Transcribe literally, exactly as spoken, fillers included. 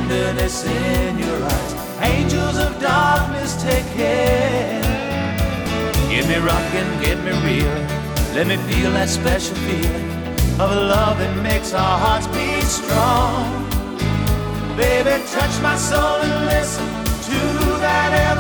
tenderness in your eyes. Angels of darkness, take care. Get me rockin', get me real. Let me feel that special feeling of a love that makes our hearts beat strong. Baby, touch my soul and listen to that